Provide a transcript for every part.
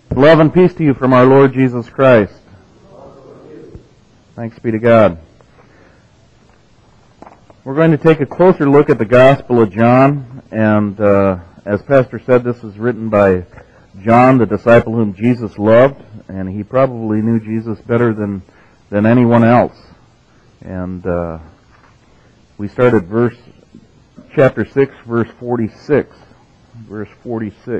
Love and peace to you from our Lord Jesus Christ. Thanks be to God. We're going to take a closer look at the Gospel of John, and as Pastor said, this is written by John, the disciple whom Jesus loved, and he probably knew Jesus better than anyone else. And we start at chapter 6, verse 46. Verse 46.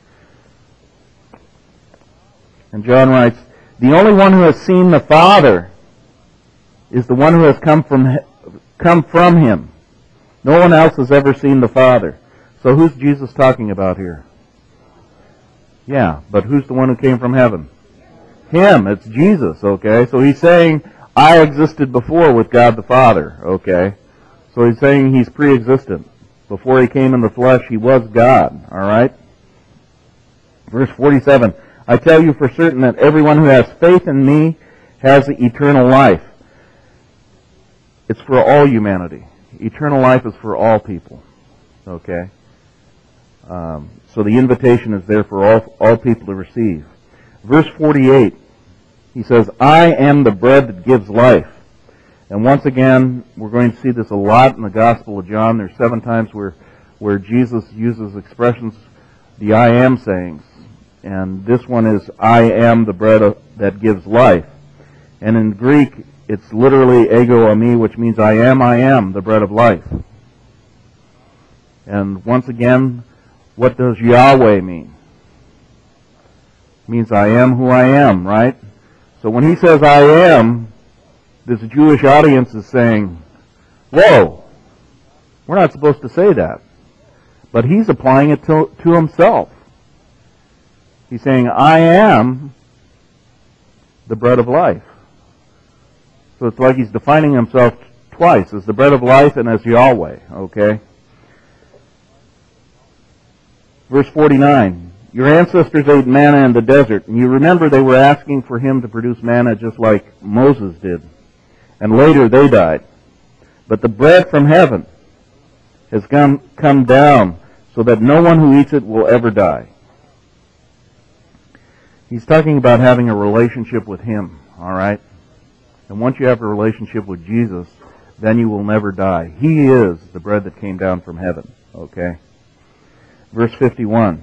And John writes, "The only one who has seen the Father is the one who has come from him. No one else has ever seen the Father." So who's Jesus talking about here? Yeah, but who's the one who came from heaven? Him. It's Jesus, okay? So he's saying, I existed before with God the Father, okay? So he's saying he's pre-existent. Before he came in the flesh, he was God, alright? Verse 47, "I tell you for certain that everyone who has faith in me has eternal life." It's for all humanity. Eternal life is for all people, okay? So the invitation is there for all people to receive. Verse 48, he says, "I am the bread that gives life." And once again, we're going to see this a lot in the Gospel of John. There's 7 times where Jesus uses expressions, the I am sayings. And this one is, "I am the bread that gives life." And in Greek, it's literally ego eimi, which means I am the bread of life. And once again, what does Yahweh mean? It means I am who I am, right? So when he says I am, this Jewish audience is saying, whoa, we're not supposed to say that. But he's applying it to himself. He's saying, I am the bread of life. So it's like he's defining himself twice, as the bread of life and as Yahweh, okay? Verse 49, "Your ancestors ate manna in the desert, and you remember they were asking for him to produce manna just like Moses did. And later they died. But the bread from heaven has come down so that no one who eats it will ever die." He's talking about having a relationship with him, all right? And once you have a relationship with Jesus, then you will never die. He is the bread that came down from heaven, okay? Verse 51.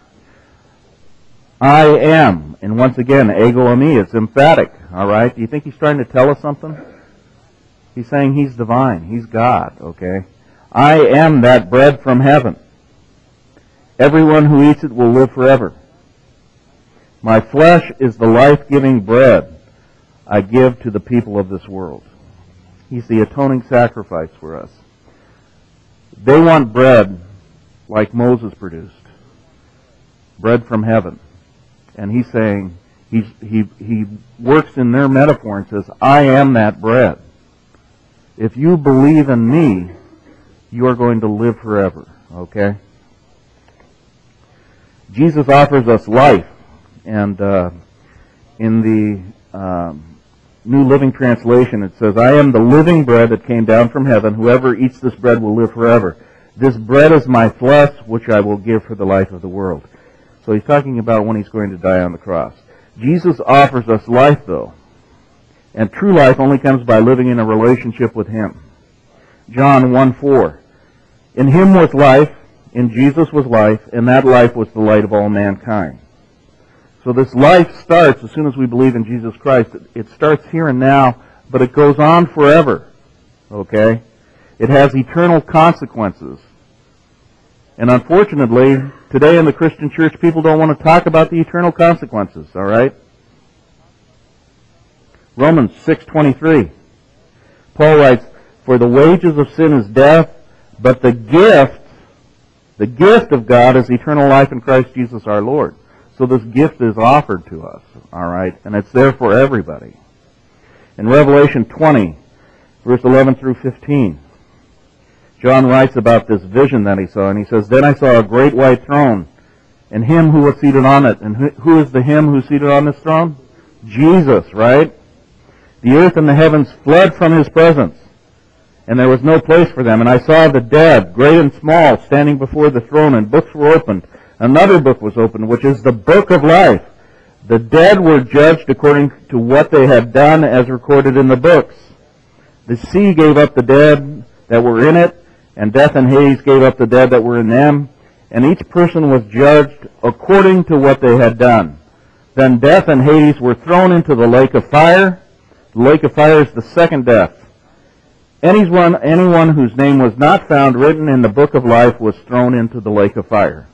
"I am," and once again, ego eimi, it's emphatic, all right? Do you think he's trying to tell us something? He's saying he's divine, he's God, okay? "I am that bread from heaven. Everyone who eats it will live forever. My flesh is the life-giving bread I give to the people of this world." He's the atoning sacrifice for us. They want bread like Moses produced. Bread from heaven. And he's saying, he works in their metaphor and says, I am that bread. If you believe in me, you are going to live forever. Okay? Jesus offers us life. And in the New Living Translation, it says, "I am the living bread that came down from heaven. Whoever eats this bread will live forever. This bread is my flesh, which I will give for the life of the world." So he's talking about when he's going to die on the cross. Jesus offers us life, though. And true life only comes by living in a relationship with him. John 1:4. "In him was life, in Jesus was life, and that life was the light of all mankind." So this life starts as soon as we believe in Jesus Christ. It starts here and now, but it goes on forever. Okay? It has eternal consequences. And unfortunately, today in the Christian church, people don't want to talk about the eternal consequences, all right? Romans 6:23. Paul writes, "For the wages of sin is death, but the gift of God is eternal life in Christ Jesus our Lord." So this gift is offered to us, all right? And it's there for everybody. In Revelation 20, verse 11 through 15, John writes about this vision that he saw, and he says, "Then I saw a great white throne, and him who was seated on it." And who is the him who's seated on this throne? Jesus, right? "The earth and the heavens fled from his presence, and there was no place for them. And I saw the dead, great and small, standing before the throne, and books were opened. Another book was opened, which is the book of life. The dead were judged according to what they had done as recorded in the books. The sea gave up the dead that were in it, and death and Hades gave up the dead that were in them, and each person was judged according to what they had done. Then death and Hades were thrown into the lake of fire. The lake of fire is the second death. Anyone whose name was not found written in the book of life was thrown into the lake of fire.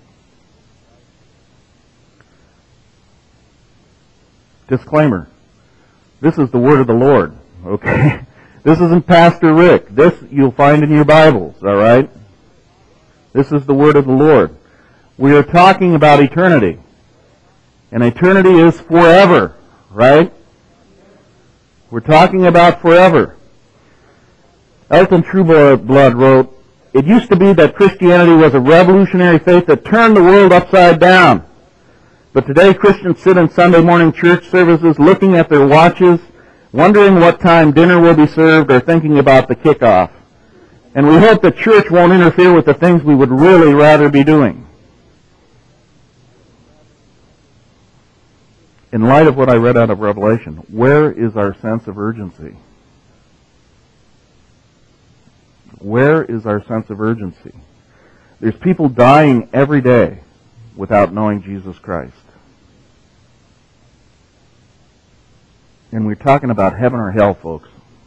Disclaimer. This is the word of the Lord, okay? This isn't Pastor Rick. This you'll find in your Bibles, all right? This is the word of the Lord. We are talking about eternity. And eternity is forever, right? We're talking about forever. Elton Trueblood wrote, "It used to be that Christianity was a revolutionary faith that turned the world upside down. But today Christians sit in Sunday morning church services looking at their watches, wondering what time dinner will be served, or thinking about the kickoff. And we hope that church won't interfere with the things we would really rather be doing." In light of what I read out of Revelation, where is our sense of urgency? Where is our sense of urgency? There's people dying every day without knowing Jesus Christ. And we're talking about heaven or hell, folks.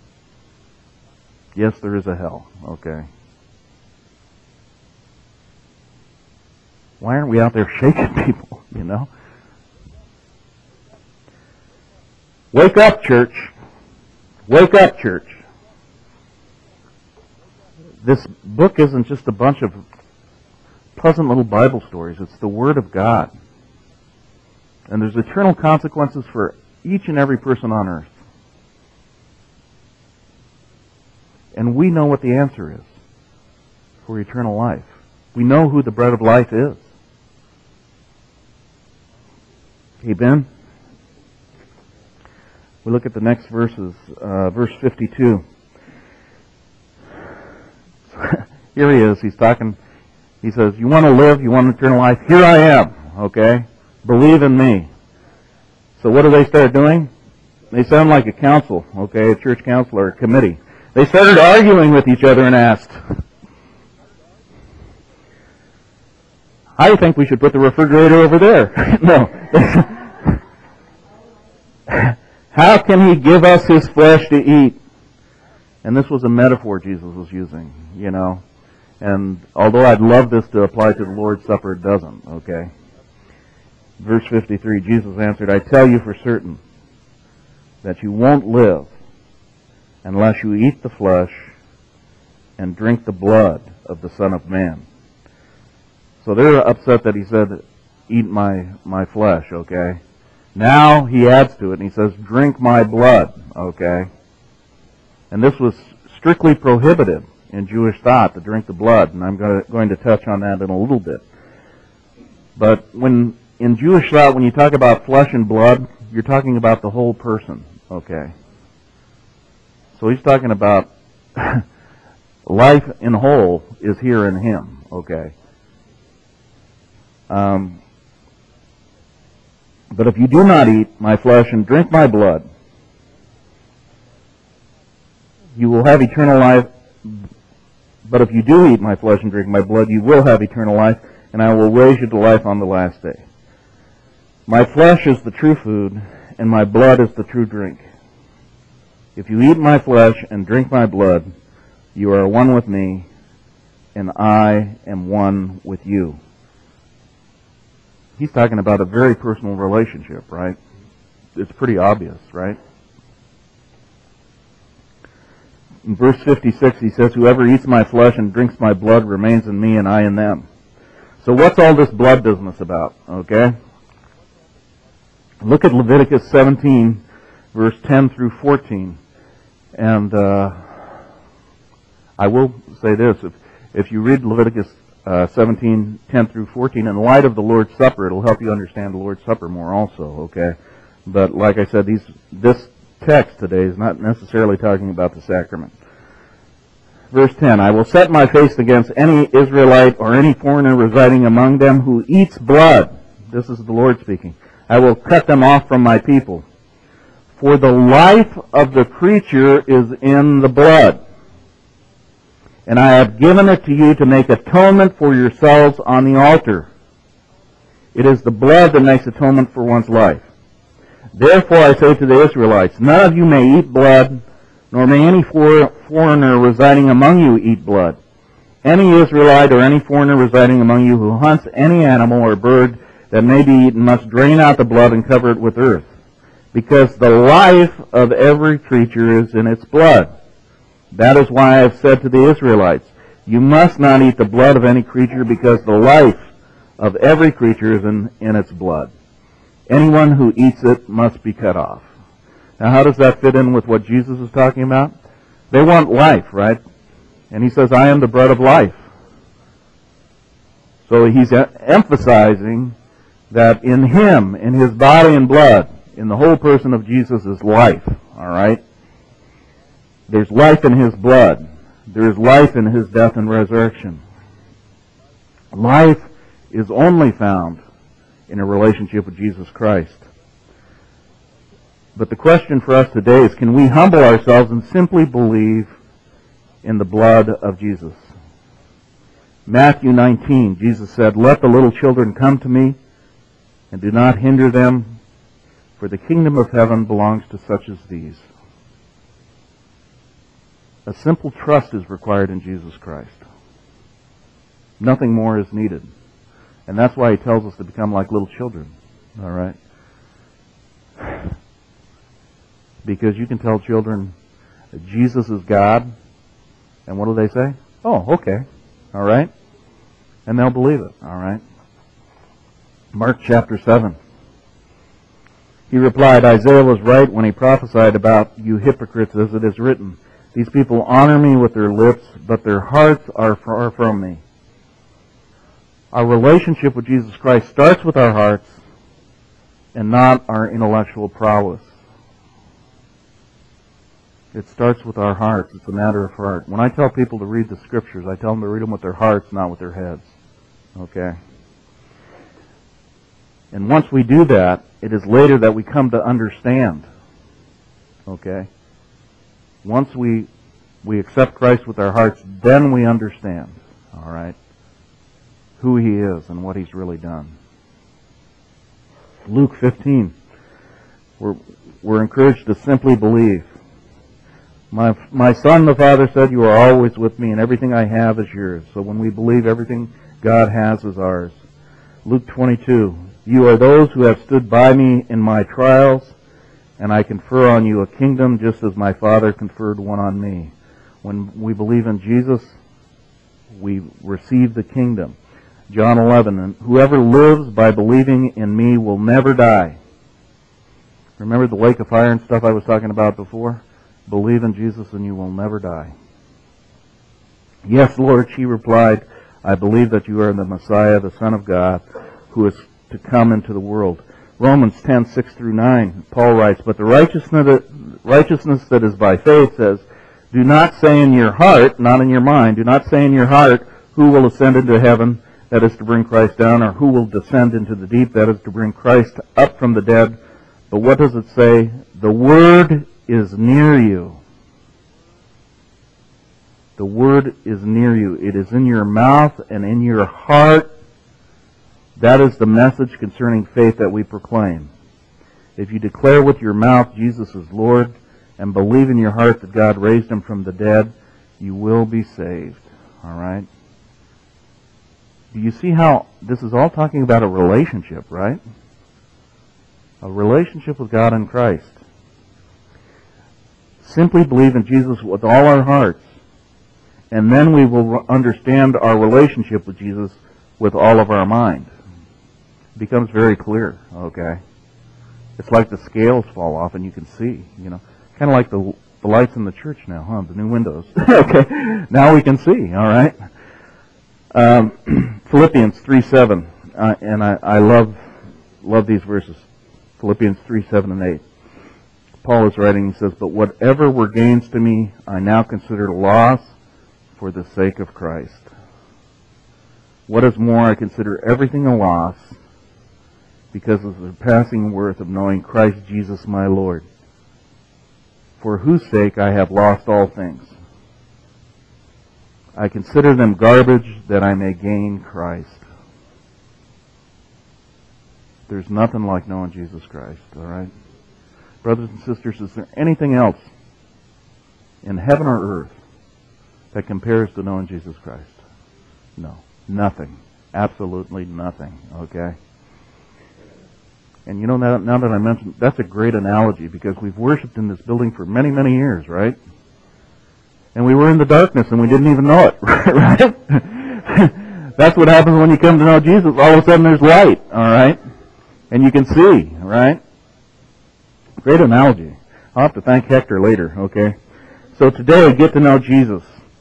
Yes, there is a hell, okay? Why aren't we out there shaking people, you know? Wake up, church. Wake up, church. This book isn't just a bunch of pleasant little Bible stories. It's the Word of God. And there's eternal consequences for each and every person on earth. And we know what the answer is for eternal life. We know who the bread of life is. Amen? We look at the next verses, verse 52. Here he is. He's talking. He says, "You want to live? You want eternal life? Here I am." Okay? Believe in me. So what do they start doing? They sound like a council, okay, a church council or a committee. They started arguing with each other and asked, "I think we should put the refrigerator over there." No. "How can he give us his flesh to eat?" And this was a metaphor Jesus was using, you know. And although I'd love this to apply to the Lord's Supper, it doesn't, okay. Verse 53, Jesus answered, "I tell you for certain that you won't live unless you eat the flesh and drink the blood of the Son of Man." So they're upset that he said, "Eat my flesh," okay. Now he adds to it and he says, "Drink my blood," okay. And this was strictly prohibited in Jewish thought, to drink the blood, and I'm going to touch on that in a little bit. But in Jewish thought, when you talk about flesh and blood, you're talking about the whole person, okay? So he's talking about life in whole is here in him, okay? But if you do not eat my flesh and drink my blood, you will have eternal life. But if you do eat my flesh and drink my blood, you will have eternal life, and I will raise you to life on the last day. My flesh is the true food, and my blood is the true drink. If you eat my flesh and drink my blood, you are one with me, and I am one with you. He's talking about a very personal relationship, right? It's pretty obvious, right? In verse 56, he says, "Whoever eats my flesh and drinks my blood remains in me and I in them." So what's all this blood business about, okay? Look at Leviticus 17, verse 10 through 14. And I will say this, if you read Leviticus 17, 10 through 14, in light of the Lord's Supper, it'll help you understand the Lord's Supper more also, okay? But like I said, this text today is not necessarily talking about the sacrament. Verse 10, "I will set my face against any Israelite or any foreigner residing among them who eats blood." This is the Lord speaking. I will cut them off from my people. For the life of the creature is in the blood, and I have given it to you to make atonement for yourselves on the altar. It is the blood that makes atonement for one's life. Therefore I say to the Israelites, none of you may eat blood, nor may any foreigner residing among you eat blood. Any Israelite or any foreigner residing among you who hunts any animal or bird that may be eaten must drain out the blood and cover it with earth, because the life of every creature is in its blood. That is why I have said to the Israelites, you must not eat the blood of any creature, because the life of every creature is in its blood. Anyone who eats it must be cut off. Now how does that fit in with what Jesus is talking about? They want life, right? And he says, I am the bread of life. So he's emphasizing that in him, in his body and blood, in the whole person of Jesus is life. All right? There's life in his blood. There is life in his death and resurrection. Life is only found in a relationship with Jesus Christ. But the question for us today is, can we humble ourselves and simply believe in the blood of Jesus? Matthew 19, Jesus said, let the little children come to me, and do not hinder them, for the kingdom of heaven belongs to such as these. A simple trust is required in Jesus Christ. Nothing more is needed. And that's why he tells us to become like little children. All right? Because you can tell children that Jesus is God, and what do they say? Oh, okay. All right? And they'll believe it. All right? Mark chapter 7. He replied, Isaiah was right when he prophesied about you hypocrites, as it is written, these people honor me with their lips, but their hearts are far from me. Our relationship with Jesus Christ starts with our hearts and not our intellectual prowess. It starts with our hearts. It's a matter of heart. When I tell people to read the Scriptures, I tell them to read them with their hearts, not with their heads. Okay? And once we do that, it is later that we come to understand. Okay? Once we accept Christ with our hearts, then we understand. All right? Who he is and what he's really done. Luke 15. We're encouraged to simply believe. My son, the Father said, you are always with me, and everything I have is yours. So when we believe everything God has is ours. Luke 22. You are those who have stood by me in my trials, and I confer on you a kingdom just as my Father conferred one on me. When we believe in Jesus, we receive the kingdom. John 11, and whoever lives by believing in me will never die. Remember the lake of fire and stuff I was talking about before? Believe in Jesus and you will never die. Yes, Lord, she replied, I believe that you are the Messiah, the Son of God, who is to come into the world. Romans 10, 6 through 9, Paul writes, but the righteousness that is by faith says, do not say in your heart, not in your mind, do not say in your heart, who will ascend into heaven, that is to bring Christ down, or who will descend into the deep, that is to bring Christ up from the dead. But what does it say? The word is near you. The word is near you. It is in your mouth and in your heart. That is the message concerning faith that we proclaim. If you declare with your mouth Jesus is Lord and believe in your heart that God raised him from the dead, you will be saved. All right? Do you see how this is all talking about a relationship, right? A relationship with God in Christ. Simply believe in Jesus with all our hearts, and then we will understand our relationship with Jesus with all of our mind. It becomes very clear, okay? It's like the scales fall off and you can see, you know. Kind of like the lights in the church now, huh? The new windows. Okay, now we can see, all right? Philippians 3:7, and I love these verses. Philippians 3:7 and 8. Paul is writing, he says, but whatever were gains to me, I now consider loss for the sake of Christ. What is more, I consider everything a loss because of the surpassing worth of knowing Christ Jesus my Lord, for whose sake I have lost all things. I consider them garbage that I may gain Christ. There's nothing like knowing Jesus Christ, all right? Brothers and sisters, is there anything else in heaven or earth that compares to knowing Jesus Christ? No. Nothing. Absolutely nothing, okay? And you know, now that I mentioned, that's a great analogy because we've worshiped in this building for many, many years, right? And we were in the darkness and we didn't even know it, right? That's what happens when you come to know Jesus. All of a sudden there's light, all right? And you can see, right? Great analogy. I'll have to thank Hector later, okay? So today, get to know Jesus.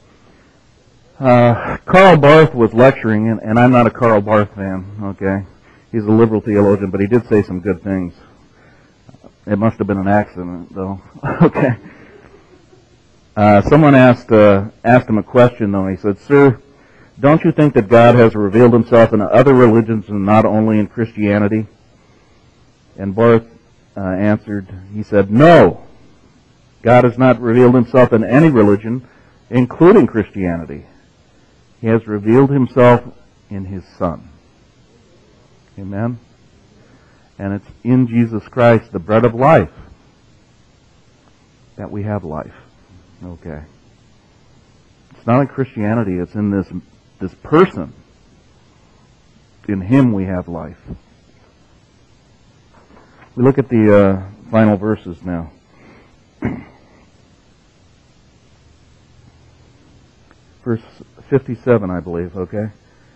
Karl Barth was lecturing, and I'm not a Karl Barth fan, okay? He's a liberal theologian, but he did say some good things. It must have been an accident, though. Okay. Someone asked him a question, though. He said, "Sir, don't you think that God has revealed himself in other religions and not only in Christianity?" And Barth answered, he said, "No. God has not revealed himself in any religion, including Christianity. He has revealed himself in his Son." Amen? And it's in Jesus Christ, the bread of life, that we have life. Okay. It's not in Christianity, it's in this person. In him we have life. We look at the final verses now. Verse 57, I believe, okay?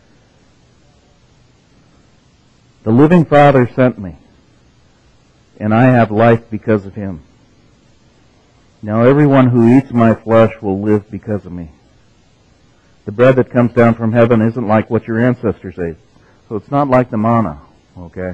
"The living Father sent me, and I have life because of him. Now everyone who eats my flesh will live because of me. The bread that comes down from heaven isn't like what your ancestors ate." So it's not like the manna, okay?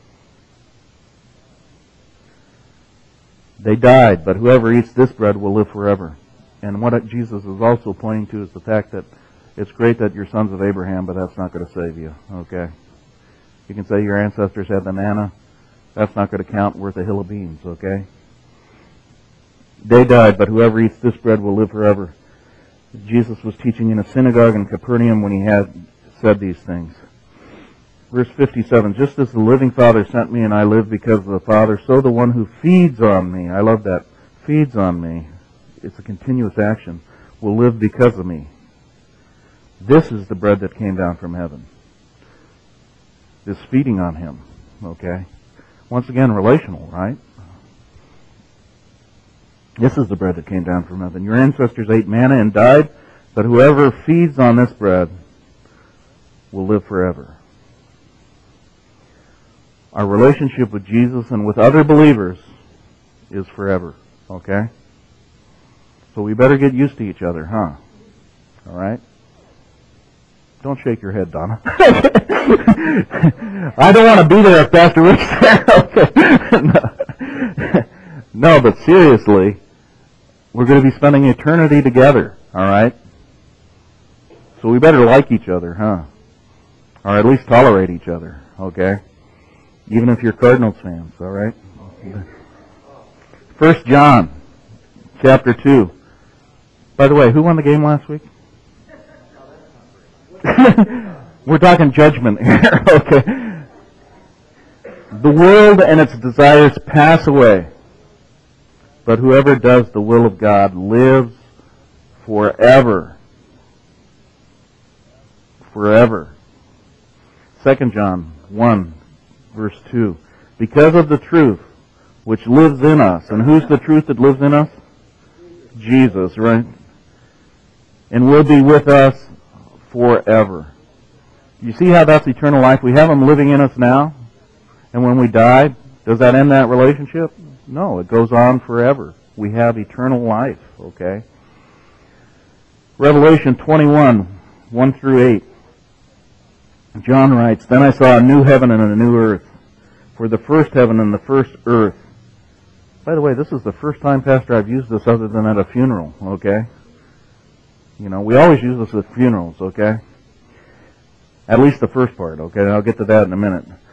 "They died, but whoever eats this bread will live forever." And what Jesus is also pointing to is the fact that it's great that you're sons of Abraham, but that's not going to save you, okay? You can say your ancestors had the manna. That's not going to count worth a hill of beans, okay? "They died, but whoever eats this bread will live forever." Jesus was teaching in a synagogue in Capernaum when he had said these things. Verse 57, "Just as the living Father sent me and I live because of the Father, so the one who feeds on me," I love that, feeds on me, it's a continuous action, "will live because of me. This is the bread that came down from heaven." This feeding on him, okay? Once again, relational, right? This is the bread that came down from heaven. Your ancestors ate manna and died, but whoever feeds on this bread will live forever. Our relationship with Jesus and with other believers is forever, okay? So we better get used to each other, huh? All right? Don't shake your head, Donna. I don't want to be there if Pastor Rick's there. No, but seriously, we're going to be spending eternity together, all right? So we better like each other, huh? Or at least tolerate each other, okay? Even if you're Cardinals fans, all right? 1 John, chapter 2. By the way, who won the game last week? We're talking judgment here, okay? "The world and its desires pass away, but whoever does the will of God lives forever." Forever. 2 John 1, verse 2. "Because of the truth which lives in us." And who's the truth that lives in us? Jesus, right? "And will be with us forever." You see how that's eternal life? We have him living in us now. And when we die, does that end that relationship? No, it goes on forever. We have eternal life, okay? Revelation 21, 1 through 8. John writes, "Then I saw a new heaven and a new earth. For the first heaven and the first earth." By the way, this is the first time, Pastor, I've used this other than at a funeral, okay? You know, we always use this at funerals, okay? At least the first part, okay? I'll get to that in a minute.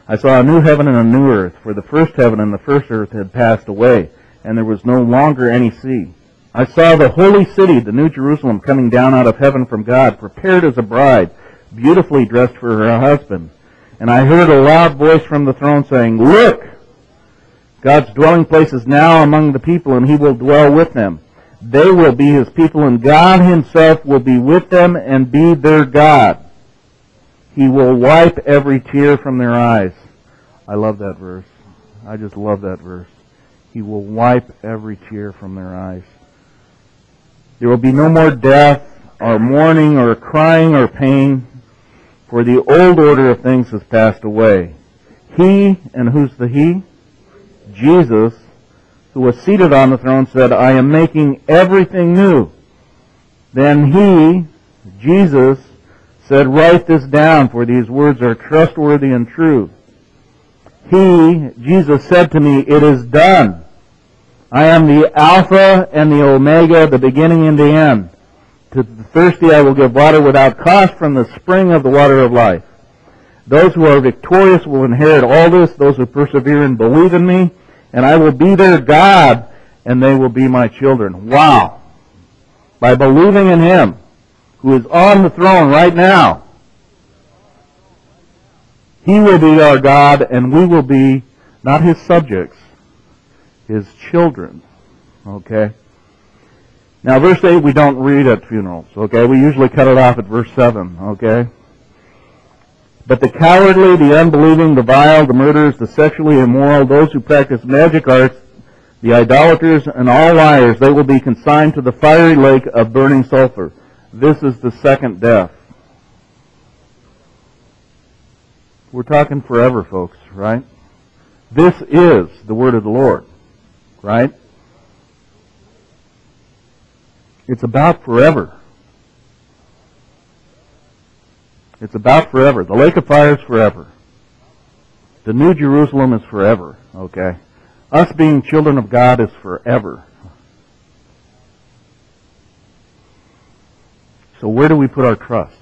I saw a new heaven and a new earth, for the first heaven and the first earth had passed away, and there was no longer any sea. I saw the holy city, the New Jerusalem, coming down out of heaven from God, prepared as a bride, beautifully dressed for her husband. And I heard a loud voice from the throne saying, "Look! God's dwelling place is now among the people, and He will dwell with them. They will be His people, and God Himself will be with them and be their God. He will wipe every tear from their eyes." I love that verse. I just love that verse. He will wipe every tear from their eyes. There will be no more death, or mourning, or crying, or pain, for the old order of things has passed away. He, and who's the He? Jesus, who was seated on the throne, said, "I am making everything new." Then He, Jesus, said, "Write this down, for these words are trustworthy and true." He, Jesus, said to me, "It is done. I am the Alpha and the Omega, the beginning and the end. To the thirsty I will give water without cost from the spring of the water of life. Those who are victorious will inherit all this, those who persevere and believe in me, and I will be their God, and they will be my children." Wow! By believing in Him, who is on the throne right now, He will be our God, and we will be not His subjects, His children. Okay? Now, verse 8 we don't read at funerals. Okay? We usually cut it off at verse 7. Okay? "But the cowardly, the unbelieving, the vile, the murderers, the sexually immoral, those who practice magic arts, the idolaters, and all liars, they will be consigned to the fiery lake of burning sulfur. This is the second death." We're talking forever, folks, right? This is the word of the Lord, right? It's about forever. It's about forever. The lake of fire is forever. The New Jerusalem is forever, okay? Us being children of God is forever. So where do we put our trust?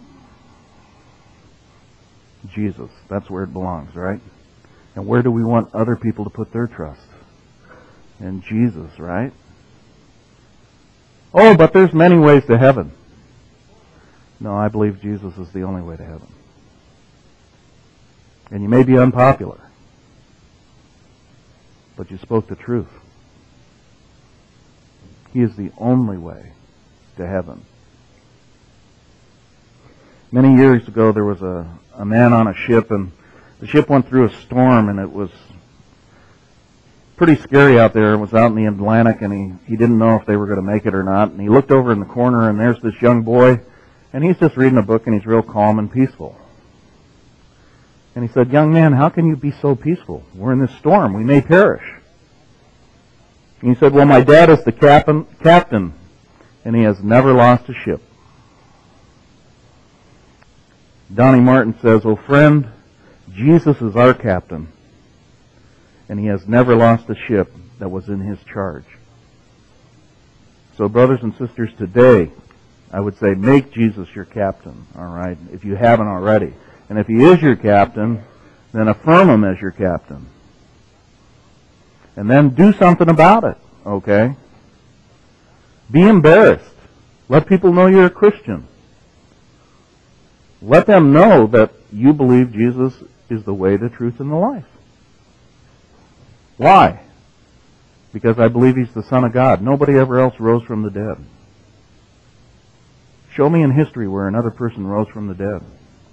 Jesus. That's where it belongs, right? And where do we want other people to put their trust? In Jesus, right? Oh, but there's many ways to heaven. No, I believe Jesus is the only way to heaven. And you may be unpopular, but you spoke the truth. He is the only way to heaven. Many years ago, there was a man on a ship, and the ship went through a storm, and it was pretty scary out there. It was out in the Atlantic, and he didn't know if they were going to make it or not. And he looked over in the corner, and there's this young boy, and he's just reading a book, and he's real calm and peaceful. And he said, "Young man, how can you be so peaceful? We're in this storm. We may perish." And he said, "Well, my dad is the captain, and he has never lost a ship." Donnie Martin says, "Oh, friend, Jesus is our captain, and He has never lost a ship that was in His charge." So, brothers and sisters, today, I would say make Jesus your captain, all right, if you haven't already. And if He is your captain, then affirm Him as your captain. And then do something about it, okay? Be embarrassed. Let people know you're a Christian. Let them know that you believe Jesus is the way, the truth, and the life. Why? Because I believe He's the Son of God. Nobody ever else rose from the dead. Show me in history where another person rose from the dead.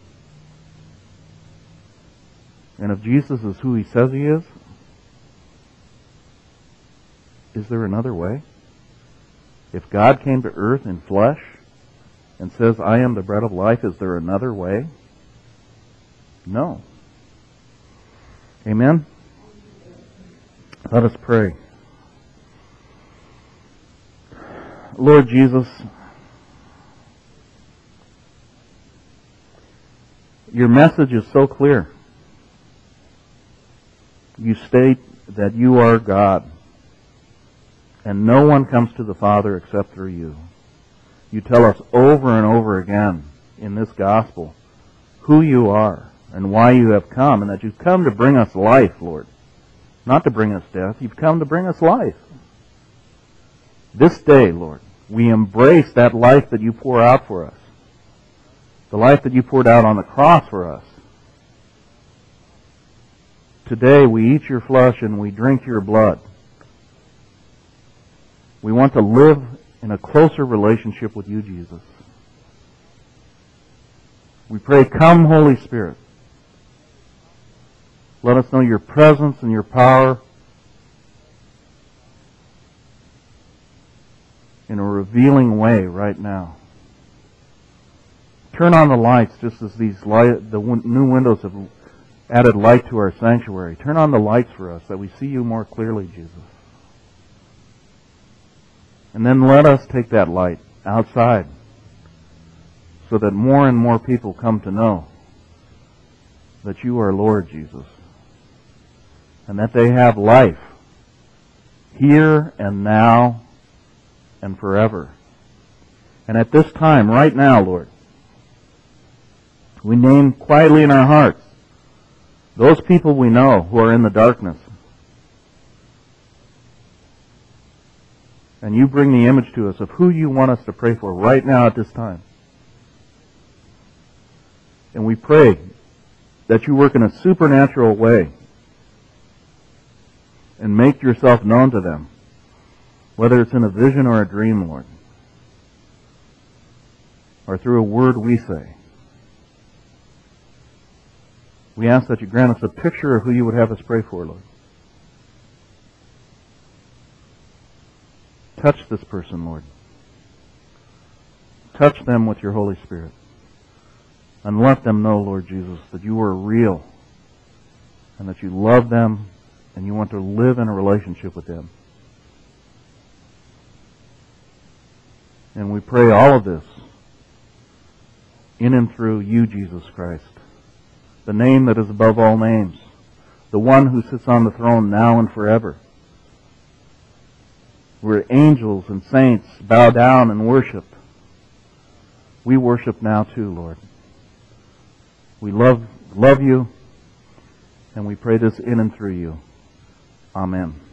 And if Jesus is who He says He is there another way? If God came to earth in flesh and says, "I am the bread of life," is there another way? No. Amen? Let us pray. Lord Jesus, your message is so clear. You state that you are God, and no one comes to the Father except through you. You tell us over and over again in this gospel who you are and why you have come, and that you've come to bring us life, Lord. Not to bring us death. You've come to bring us life. This day, Lord, we embrace that life that you pour out for us. The life that you poured out on the cross for us. Today we eat your flesh and we drink your blood. We want to live in a closer relationship with you, Jesus. We pray, come, Holy Spirit. Let us know your presence and your power in a revealing way right now. Turn on the lights just as the new windows have added light to our sanctuary. Turn on the lights for us that we see you more clearly, Jesus. And then let us take that light outside so that more and more people come to know that you are Lord, Jesus. And that they have life here and now and forever. And at this time, right now, Lord, we name quietly in our hearts those people we know who are in the darkness. And you bring the image to us of who you want us to pray for right now at this time. And we pray that you work in a supernatural way and make yourself known to them, whether it's in a vision or a dream, Lord, or through a word we say. We ask that you grant us a picture of who you would have us pray for, Lord. Touch this person, Lord. Touch them with your Holy Spirit. And let them know, Lord Jesus, that you are real and that you love them and you want to live in a relationship with them. And we pray all of this in and through you, Jesus Christ, the name that is above all names, the one who sits on the throne now and forever, where angels and saints bow down and worship. We worship now too, Lord. We love you, and we pray this in and through you. Amen.